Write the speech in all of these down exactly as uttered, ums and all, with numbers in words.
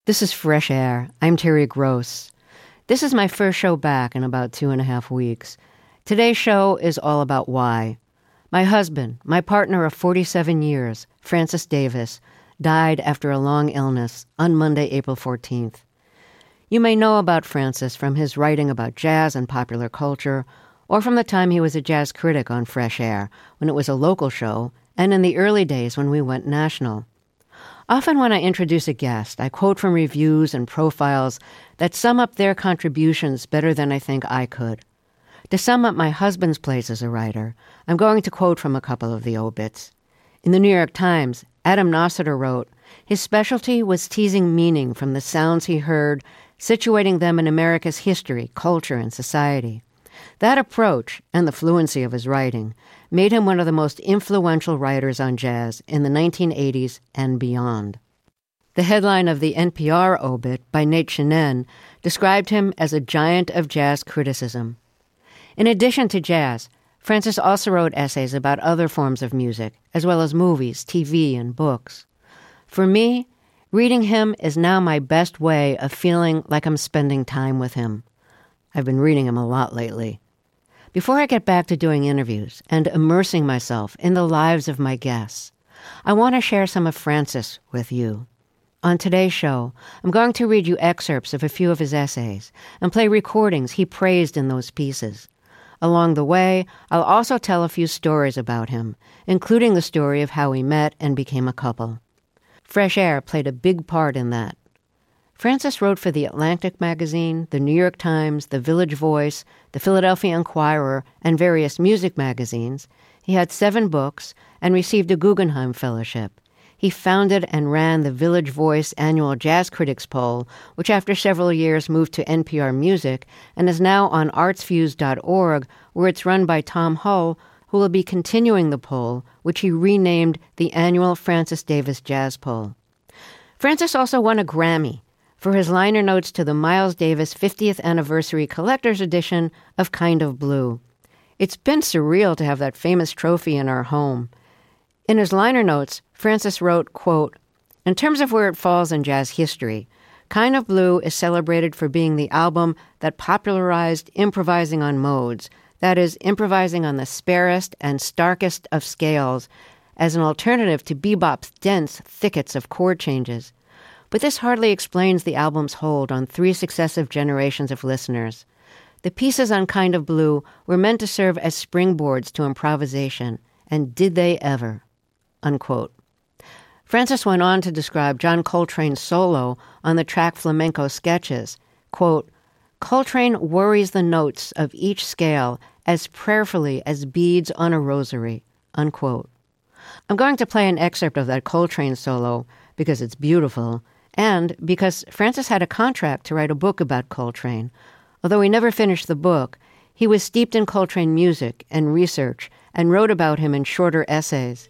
This is Fresh Air. I'm Terry Gross. This is my first show back in about two and a half weeks. Today's show is all about why. My husband, my partner of forty-seven years, Francis Davis, died after a long illness on Monday, April fourteenth. You may know about Francis from his writing about jazz and popular culture, or from the time he was a jazz critic on Fresh Air, when it was a local show, and in the early days when we went national. Often when I introduce a guest, I quote from reviews and profiles that sum up their contributions better than I think I could. To sum up my husband's place as a writer, I'm going to quote from a couple of the obits. In the New York Times, Adam Nossiter wrote, his specialty was teasing meaning from the sounds he heard, situating them in America's history, culture, and society. That approach, and the fluency of his writing, made him one of the most influential writers on jazz in the nineteen eighties and beyond. The headline of the N P R obit by Nate Chinen described him as a giant of jazz criticism. In addition to jazz, Francis also wrote essays about other forms of music, as well as movies, T V, and books. For me, reading him is now my best way of feeling like I'm spending time with him. I've been reading him a lot lately. Before I get back to doing interviews and immersing myself in the lives of my guests, I want to share some of Francis with you. On today's show, I'm going to read you excerpts of a few of his essays and play recordings he praised in those pieces. Along the way, I'll also tell a few stories about him, including the story of how we met and became a couple. Fresh Air played a big part in that. Francis wrote for The Atlantic magazine, The New York Times, The Village Voice, The Philadelphia Inquirer, and various music magazines. He had seven books and received a Guggenheim Fellowship. He founded and ran the Village Voice annual Jazz Critics Poll, which after several years moved to N P R Music and is now on arts views dot org, where it's run by Tom Hull, who will be continuing the poll, which he renamed the annual Francis Davis Jazz Poll. Francis also won a Grammy for his liner notes to the Miles Davis fiftieth Anniversary Collector's Edition of Kind of Blue. It's been surreal to have that famous trophy in our home. In his liner notes, Francis wrote, quote, in terms of where it falls in jazz history, Kind of Blue is celebrated for being the album that popularized improvising on modes, that is, improvising on the sparest and starkest of scales, as an alternative to bebop's dense thickets of chord changes. But this hardly explains the album's hold on three successive generations of listeners. The pieces on Kind of Blue were meant to serve as springboards to improvisation, and did they ever? Unquote. Francis went on to describe John Coltrane's solo on the track Flamenco Sketches. Quote, Coltrane worries the notes of each scale as prayerfully as beads on a rosary. Unquote. I'm going to play an excerpt of that Coltrane solo because it's beautiful, and because Francis had a contract to write a book about Coltrane. Although he never finished the book, he was steeped in Coltrane music and research and wrote about him in shorter essays.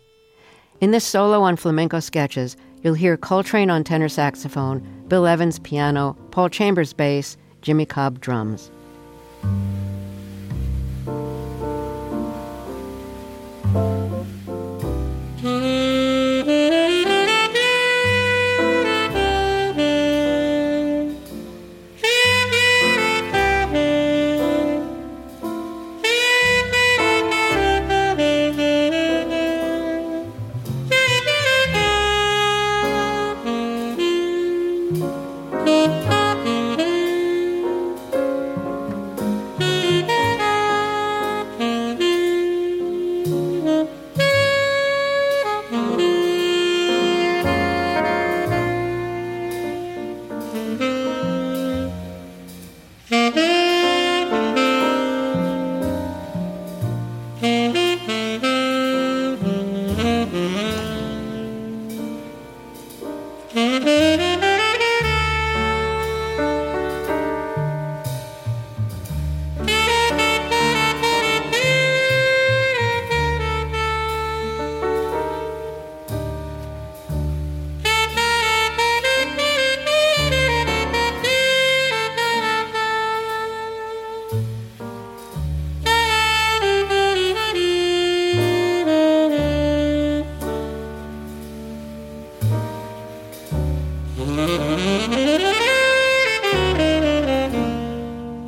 In this solo on Flamenco Sketches, you'll hear Coltrane on tenor saxophone, Bill Evans piano, Paul Chambers bass, Jimmy Cobb drums.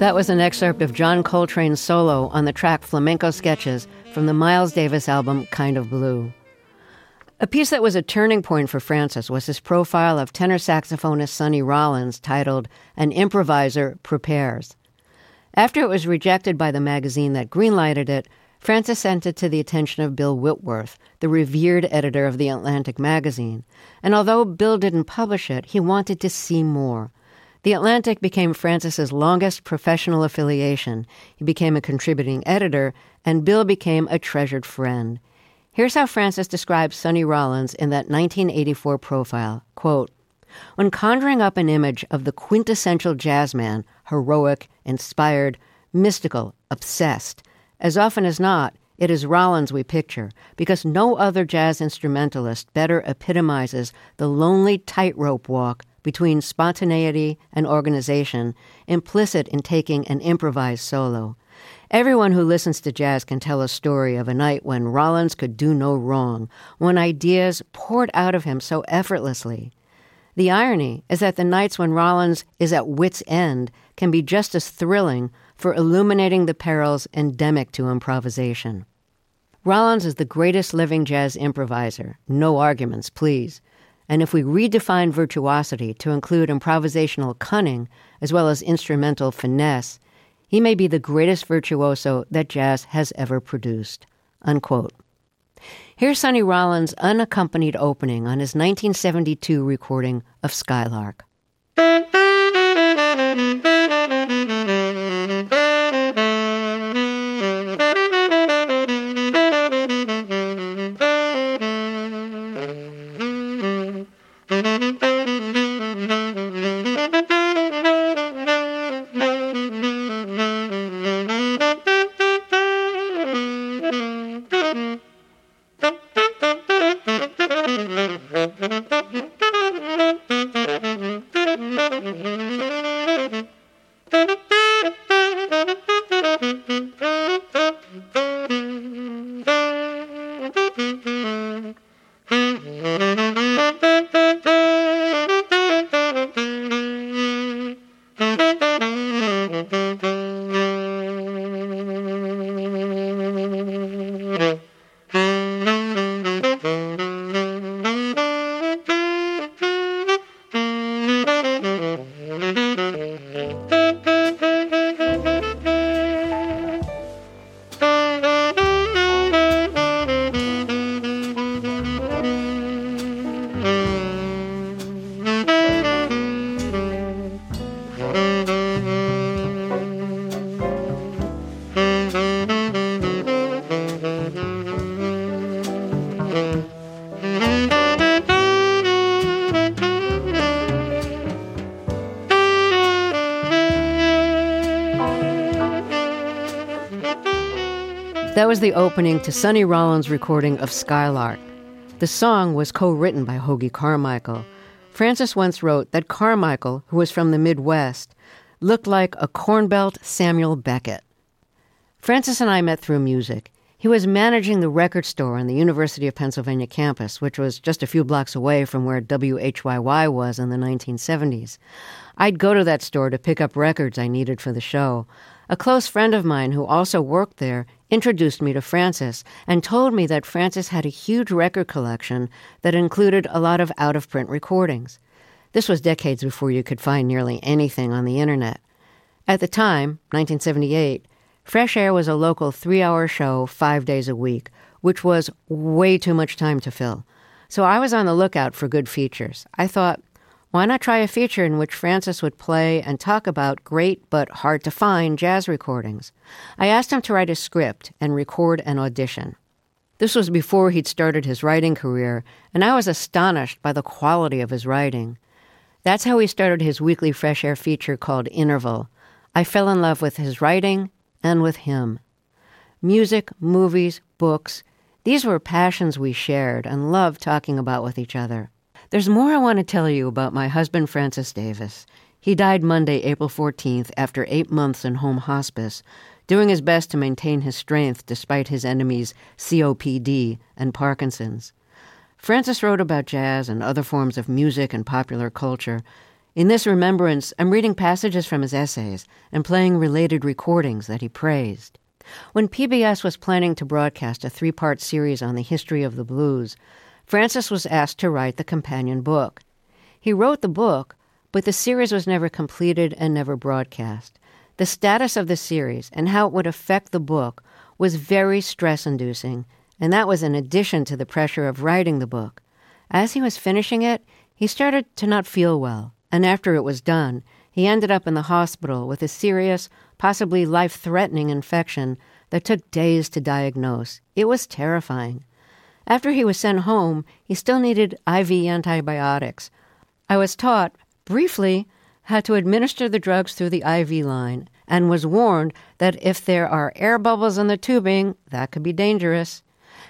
That was an excerpt of John Coltrane's solo on the track Flamenco Sketches from the Miles Davis album Kind of Blue. A piece that was a turning point for Francis was his profile of tenor saxophonist Sonny Rollins titled An Improviser Prepares. After it was rejected by the magazine that greenlighted it, Francis sent it to the attention of Bill Whitworth, the revered editor of The Atlantic magazine. And although Bill didn't publish it, he wanted to see more. The Atlantic became Francis's longest professional affiliation. He became a contributing editor, and Bill became a treasured friend. Here's how Francis describes Sonny Rollins in that nineteen eighty-four profile. Quote, "When conjuring up an image of the quintessential jazzman, heroic, inspired, mystical, obsessed, as often as not, it is Rollins we picture, because no other jazz instrumentalist better epitomizes the lonely tightrope walk between spontaneity and organization, implicit in taking an improvised solo. Everyone who listens to jazz can tell a story of a night when Rollins could do no wrong, when ideas poured out of him so effortlessly. The irony is that the nights when Rollins is at wit's end can be just as thrilling for illuminating the perils endemic to improvisation. Rollins is the greatest living jazz improviser. No arguments, please. And if we redefine virtuosity to include improvisational cunning as well as instrumental finesse, he may be the greatest virtuoso that jazz has ever produced." Unquote. Here's Sonny Rollins' unaccompanied opening on his nineteen seventy-two recording of Skylark. That was the opening to Sonny Rollins' recording of Skylark. The song was co-written by Hoagy Carmichael. Francis once wrote that Carmichael, who was from the Midwest, looked like a cornbelt Samuel Beckett. Francis and I met through music. He was managing the record store on the University of Pennsylvania campus, which was just a few blocks away from where W H Y Y was in the nineteen seventies. I'd go to that store to pick up records I needed for the show. A close friend of mine who also worked there introduced me to Francis and told me that Francis had a huge record collection that included a lot of out-of-print recordings. This was decades before you could find nearly anything on the internet. At the time, nineteen seventy-eight, Fresh Air was a local three-hour show five days a week, which was way too much time to fill. So I was on the lookout for good features. I thought, why not try a feature in which Francis would play and talk about great but hard-to-find jazz recordings? I asked him to write a script and record an audition. This was before he'd started his writing career, and I was astonished by the quality of his writing. That's how he started his weekly Fresh Air feature called Interval. I fell in love with his writing and with him. Music, movies, books, these were passions we shared and loved talking about with each other. There's more I want to tell you about my husband, Francis Davis. He died Monday, April fourteenth, after eight months in home hospice, doing his best to maintain his strength despite his enemies' C O P D and Parkinson's. Francis wrote about jazz and other forms of music and popular culture. In this remembrance, I'm reading passages from his essays and playing related recordings that he praised. When P B S was planning to broadcast a three-part series on the history of the blues, Francis was asked to write the companion book. He wrote the book, but the series was never completed and never broadcast. The status of the series and how it would affect the book was very stress-inducing, and that was in addition to the pressure of writing the book. As he was finishing it, he started to not feel well, and after it was done, he ended up in the hospital with a serious, possibly life-threatening infection that took days to diagnose. It was terrifying. After he was sent home, he still needed I V antibiotics. I was taught, briefly, how to administer the drugs through the I V line, and was warned that if there are air bubbles in the tubing, that could be dangerous.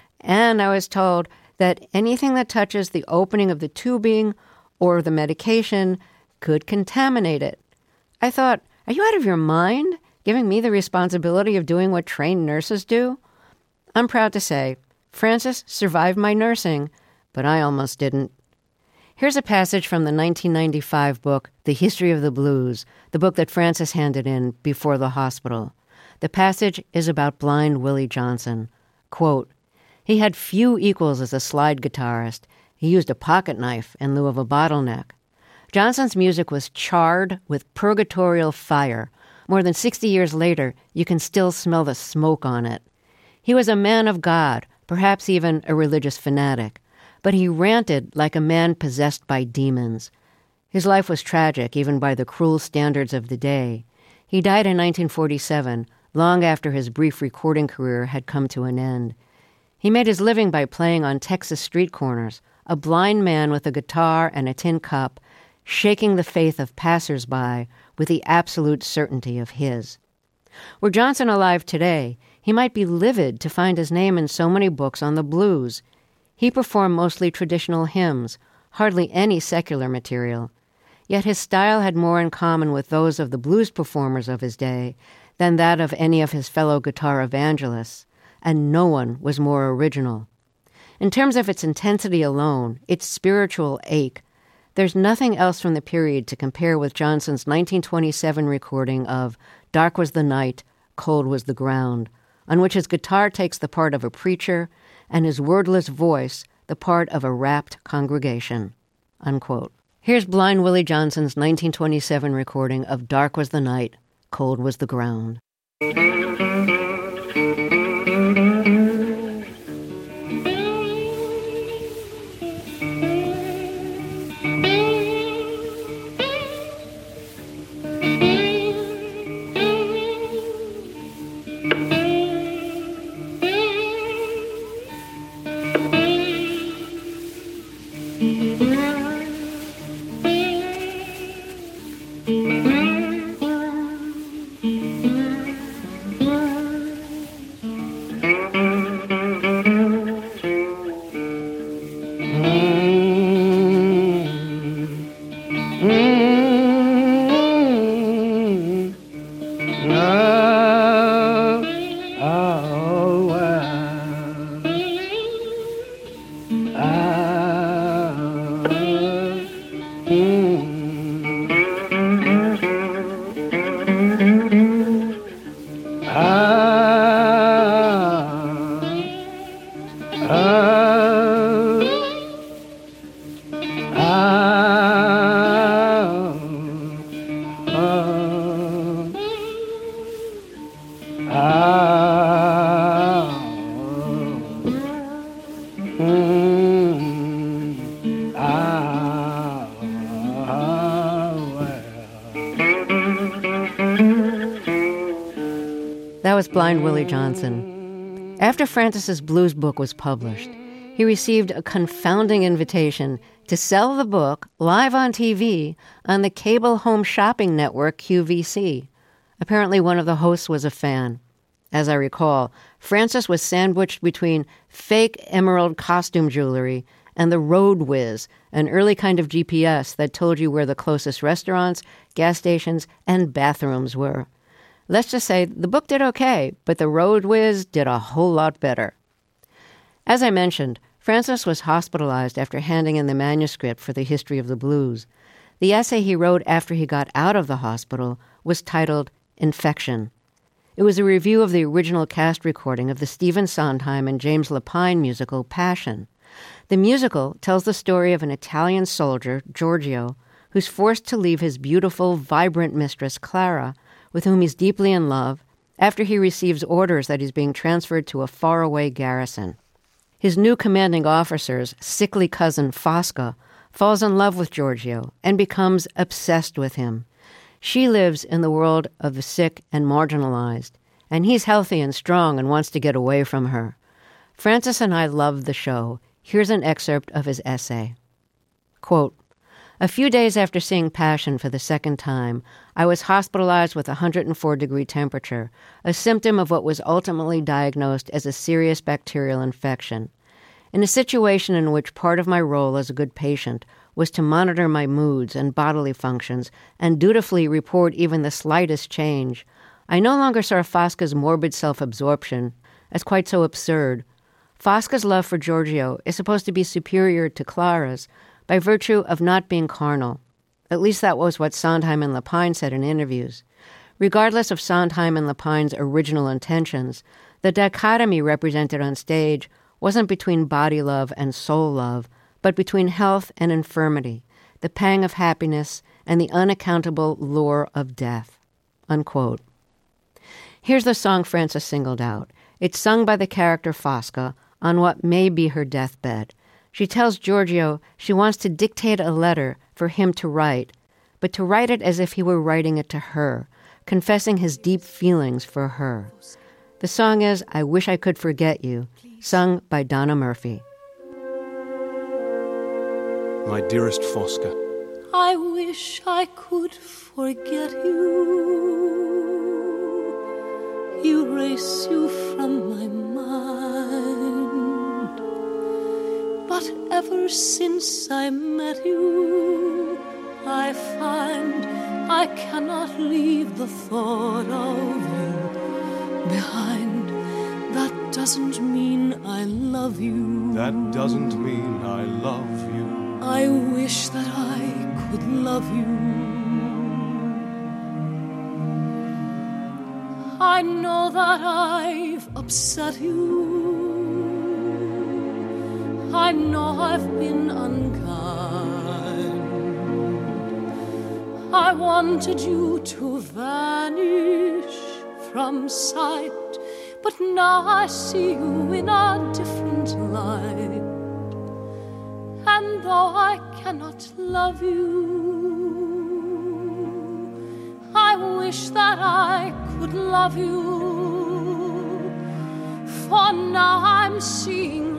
And I was told that anything that touches the opening of the tubing or the medication could contaminate it. I thought, are you out of your mind, giving me the responsibility of doing what trained nurses do? I'm proud to say, Francis survived my nursing, but I almost didn't. Here's a passage from the nineteen ninety-five book, The History of the Blues, the book that Francis handed in before the hospital. The passage is about blind Willie Johnson. Quote, he had few equals as a slide guitarist. He used a pocket knife in lieu of a bottleneck. Johnson's music was charred with purgatorial fire. More than sixty years later, you can still smell the smoke on it. He was a man of God, perhaps even a religious fanatic, but he ranted like a man possessed by demons. His life was tragic, even by the cruel standards of the day. He died in nineteen forty-seven, long after his brief recording career had come to an end. He made his living by playing on Texas street corners, a blind man with a guitar and a tin cup, shaking the faith of passers-by with the absolute certainty of his. Were Johnson alive today, he might be livid to find his name in so many books on the blues. He performed mostly traditional hymns, hardly any secular material. Yet his style had more in common with those of the blues performers of his day than that of any of his fellow guitar evangelists, and no one was more original. In terms of its intensity alone, its spiritual ache, there's nothing else from the period to compare with Johnson's nineteen twenty-seven recording of Dark Was the Night, Cold Was the Ground, on which his guitar takes the part of a preacher and his wordless voice the part of a rapt congregation. Unquote. Here's blind Willie Johnson's nineteen twenty-seven recording of Dark Was the Night, Cold Was the Ground. That was blind Willie Johnson. After Francis's blues book was published, he received a confounding invitation to sell the book live on T V on the cable home shopping network Q V C. Apparently one of the hosts was a fan. As I recall, Francis was sandwiched between fake emerald costume jewelry and the Road Whiz, an early kind of G P S that told you where the closest restaurants, gas stations, and bathrooms were. Let's just say the book did okay, but the Road Whiz did a whole lot better. As I mentioned, Francis was hospitalized after handing in the manuscript for the history of the blues. The essay he wrote after he got out of the hospital was titled Infection. It was a review of the original cast recording of the Stephen Sondheim and James Lapine musical Passion. The musical tells the story of an Italian soldier, Giorgio, who's forced to leave his beautiful, vibrant mistress, Clara, with whom he's deeply in love, after he receives orders that he's being transferred to a faraway garrison. His new commanding officer's sickly cousin, Fosca, falls in love with Giorgio and becomes obsessed with him. She lives in the world of the sick and marginalized, and he's healthy and strong and wants to get away from her. Francis and I loved the show. Here's an excerpt of his essay. Quote, "A few days after seeing Passion for the second time, I was hospitalized with a one hundred four degree temperature, a symptom of what was ultimately diagnosed as a serious bacterial infection. In a situation in which part of my role as a good patient was to monitor my moods and bodily functions and dutifully report even the slightest change, I no longer saw Fosca's morbid self-absorption as quite so absurd. Fosca's love for Giorgio is supposed to be superior to Clara's by virtue of not being carnal. At least that was what Sondheim and Lapine said in interviews. Regardless of Sondheim and Lapine's original intentions, the dichotomy represented on stage wasn't between body love and soul love, but between health and infirmity, the pang of happiness and the unaccountable lure of death." Unquote. Here's the song Francis singled out. It's sung by the character Fosca on what may be her deathbed. She tells Giorgio she wants to dictate a letter for him to write, but to write it as if he were writing it to her, confessing his deep feelings for her. The song is I Wish I Could Forget You, sung by Donna Murphy. My dearest Fosca, I wish I could forget you, erase you from my mind. But ever since I met you, I find I cannot leave the thought of you behind. That doesn't mean I love you. that doesn't mean I love you. I wish that I could love you. I know that I've upset you. I know I've been unkind. I wanted you to vanish from sight, but now I see you in a different light. And though I cannot love you, I wish that I could love you. For now I'm seeing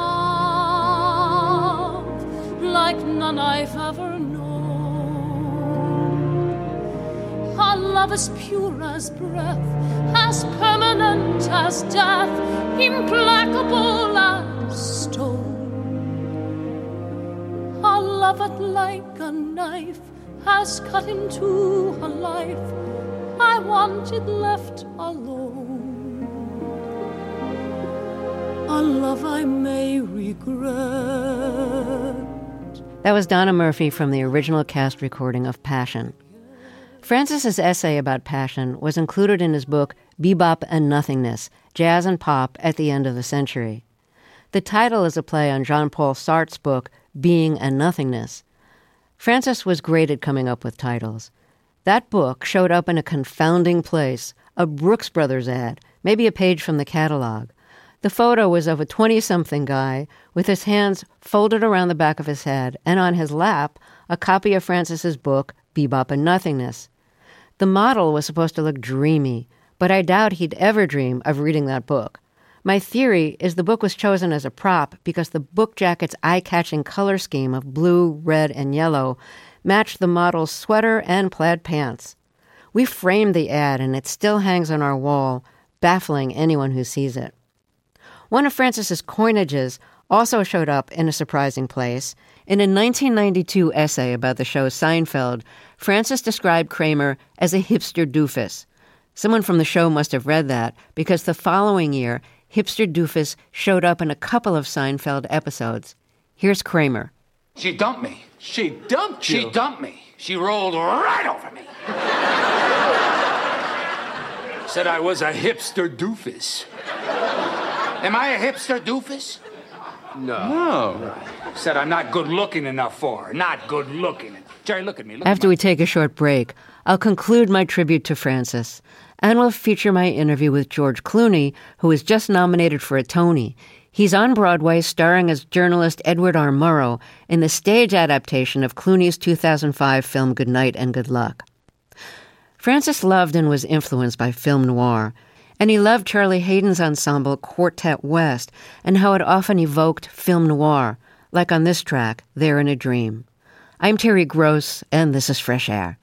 love like none I've ever known. Our love as pure as breath, as permanent as death, implacable as stone. Our love at like a knife has cut into a life I wanted left alone. A love I may regret. That was Donna Murphy from the original cast recording of Passion. Francis's essay about Passion was included in his book Bebop and Nothingness, Jazz and Pop at the End of the Century. The title is a play on Jean-Paul Sartre's book Being and Nothingness. Francis was great at coming up with titles. That book showed up in a confounding place, a Brooks Brothers ad, maybe a page from the catalog. The photo was of a twenty-something guy with his hands folded around the back of his head, and on his lap, a copy of Francis's book, Bebop and Nothingness. The model was supposed to look dreamy, but I doubt he'd ever dream of reading that book. My theory is the book was chosen as a prop because the book jacket's eye-catching color scheme of blue, red, and yellow matched the model's sweater and plaid pants. We framed the ad, and it still hangs on our wall, baffling anyone who sees it. One of Francis's coinages also showed up in a surprising place. In a nineteen ninety-two essay about the show Seinfeld, Francis described Kramer as a hipster doofus. Someone from the show must have read that, because the following year, hipster doofus showed up in a couple of Seinfeld episodes. Here's Kramer. She dumped me. She dumped you? She dumped me. She rolled right over me. Said I was a hipster doofus. Am I a hipster doofus? No. No. Said I'm not good looking enough for her. Not good looking. Jerry, look at me. Look After at we take a short break, I'll conclude my tribute to Frances, and we'll feature my interview with George Clooney, who was just nominated for a Tony. He's on Broadway starring as journalist Edward R. Murrow in the stage adaptation of Clooney's two thousand five film Good Night and Good Luck. Frances loved and was influenced by film noir, and he loved Charlie Hayden's ensemble Quartet West and how it often evoked film noir, like on this track, There in a Dream. I'm Terry Gross, and this is Fresh Air.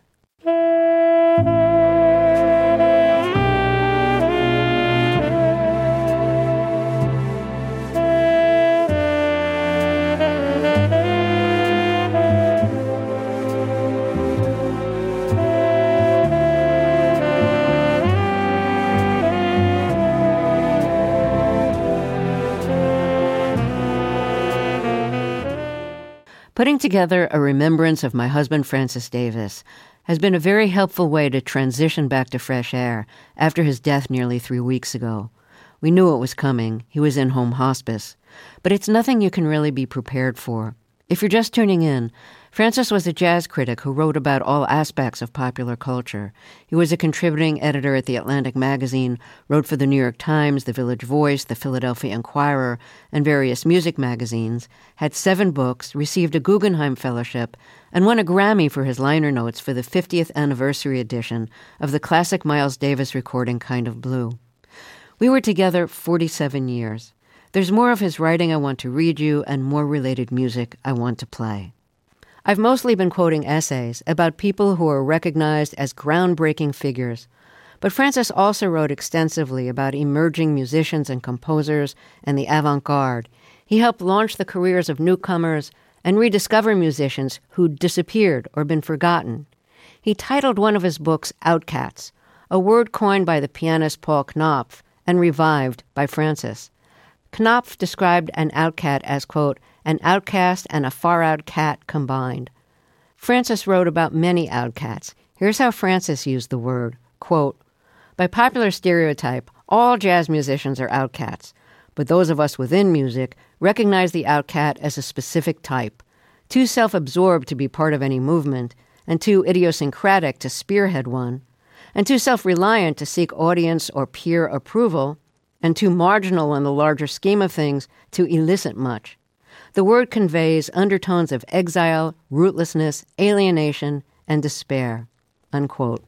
Putting together a remembrance of my husband, Francis Davis, has been a very helpful way to transition back to fresh air after his death nearly three weeks ago. We knew it was coming. He was in home hospice. But it's nothing you can really be prepared for. If you're just tuning in, Francis was a jazz critic who wrote about all aspects of popular culture. He was a contributing editor at The Atlantic Magazine, wrote for The New York Times, The Village Voice, The Philadelphia Inquirer, and various music magazines, had seven books, received a Guggenheim Fellowship, and won a Grammy for his liner notes for the fiftieth anniversary edition of the classic Miles Davis recording Kind of Blue. We were together forty-seven years. There's more of his writing I want to read you and more related music I want to play. I've mostly been quoting essays about people who are recognized as groundbreaking figures, but Francis also wrote extensively about emerging musicians and composers and the avant-garde. He helped launch the careers of newcomers and rediscover musicians who'd disappeared or been forgotten. He titled one of his books Outcats, a word coined by the pianist Paul Knopf and revived by Francis. Knopf described an outcat as, quote, an outcast and a far-out cat combined. Francis wrote about many outcats. Here's how Francis used the word, quote, by popular stereotype, all jazz musicians are outcats, but those of us within music recognize the outcat as a specific type, too self-absorbed to be part of any movement, and too idiosyncratic to spearhead one, and too self-reliant to seek audience or peer approval, and too marginal in the larger scheme of things to elicit much. The word conveys undertones of exile, rootlessness, alienation, and despair, unquote.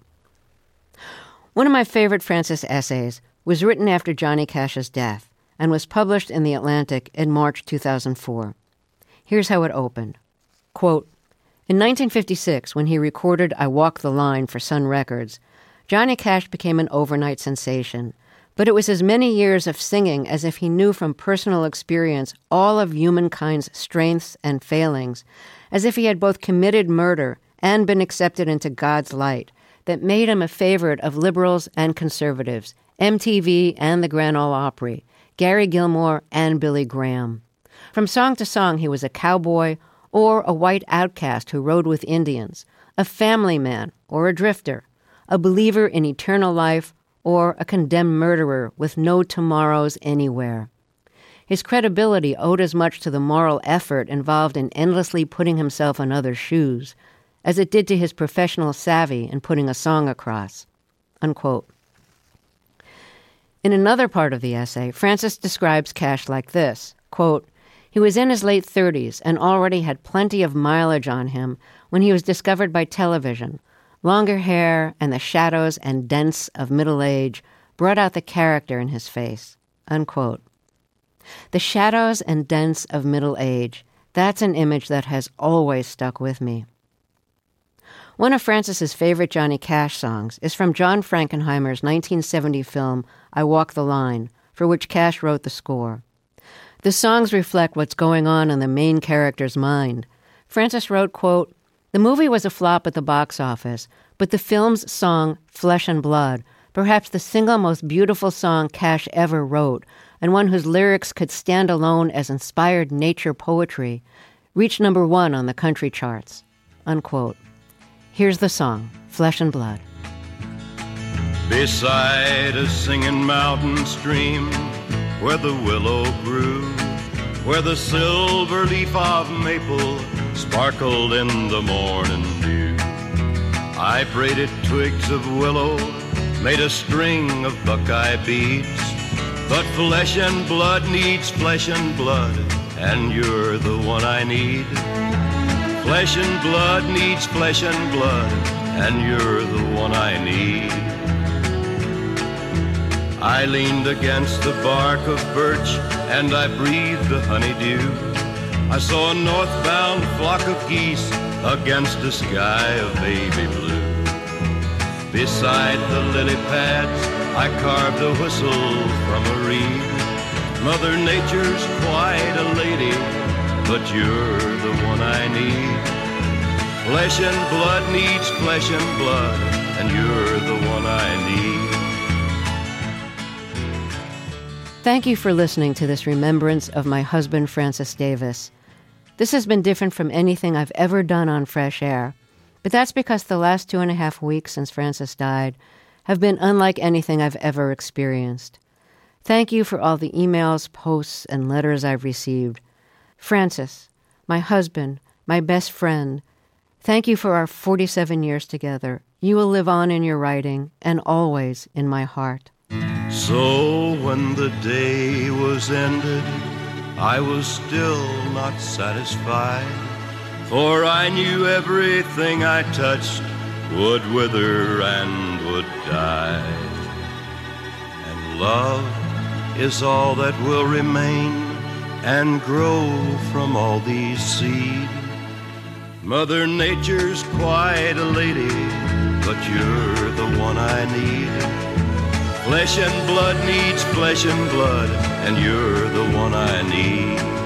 One of my favorite Francis essays was written after Johnny Cash's death and was published in The Atlantic in March two thousand four. Here's how it opened. Quote, in nineteen fifty-six, when he recorded I Walk the Line for Sun Records, Johnny Cash became an overnight sensation. But it was as many years of singing as if he knew from personal experience all of humankind's strengths and failings, as if he had both committed murder and been accepted into God's light, that made him a favorite of liberals and conservatives, M T V and the Grand Ole Opry, Gary Gilmore and Billy Graham. From song to song, he was a cowboy or a white outcast who rode with Indians, a family man or a drifter, a believer in eternal life or a condemned murderer with no tomorrows anywhere. His credibility owed as much to the moral effort involved in endlessly putting himself in others' shoes as it did to his professional savvy in putting a song across, unquote. In another part of the essay, Francis describes Cash like this, quote, he was in his late thirties and already had plenty of mileage on him when he was discovered by television. Longer hair and the shadows and dents of middle age brought out the character in his face, unquote. The shadows and dents of middle age, that's an image that has always stuck with me. One of Francis's favorite Johnny Cash songs is from John Frankenheimer's nineteen seventy film, I Walk the Line, for which Cash wrote the score. The songs reflect what's going on in the main character's mind. Francis wrote, quote, the movie was a flop at the box office, but the film's song, Flesh and Blood, perhaps the single most beautiful song Cash ever wrote, and one whose lyrics could stand alone as inspired nature poetry, reached number one on the country charts, unquote. Here's the song, Flesh and Blood. Beside a singing mountain stream, where the willow grew, where the silver leaf of maple sparkled in the morning dew, I braided twigs of willow, made a string of buckeye beads. But flesh and blood needs flesh and blood, and you're the one I need. Flesh and blood needs flesh and blood, and you're the one I need. I leaned against the bark of birch, and I breathed the honeydew. I saw a northbound flock of geese against a sky of baby blue. Beside the lily pads, I carved a whistle from a reed. Mother Nature's quite a lady, but you're the one I need. Flesh and blood needs flesh and blood, and you're the one I need. Thank you for listening to this remembrance of my husband, Francis Davis. This has been different from anything I've ever done on Fresh Air, but that's because the last two and a half weeks since Francis died have been unlike anything I've ever experienced. Thank you for all the emails, posts, and letters I've received. Francis, my husband, my best friend, thank you for our forty-seven years together. You will live on in your writing and always in my heart. So when the day was ended, I was still not satisfied, for I knew everything I touched would wither and would die. And love is all that will remain and grow from all these seed. Mother Nature's quite a lady, but you're the one I need. Flesh and blood needs flesh and blood, and you're the one I need.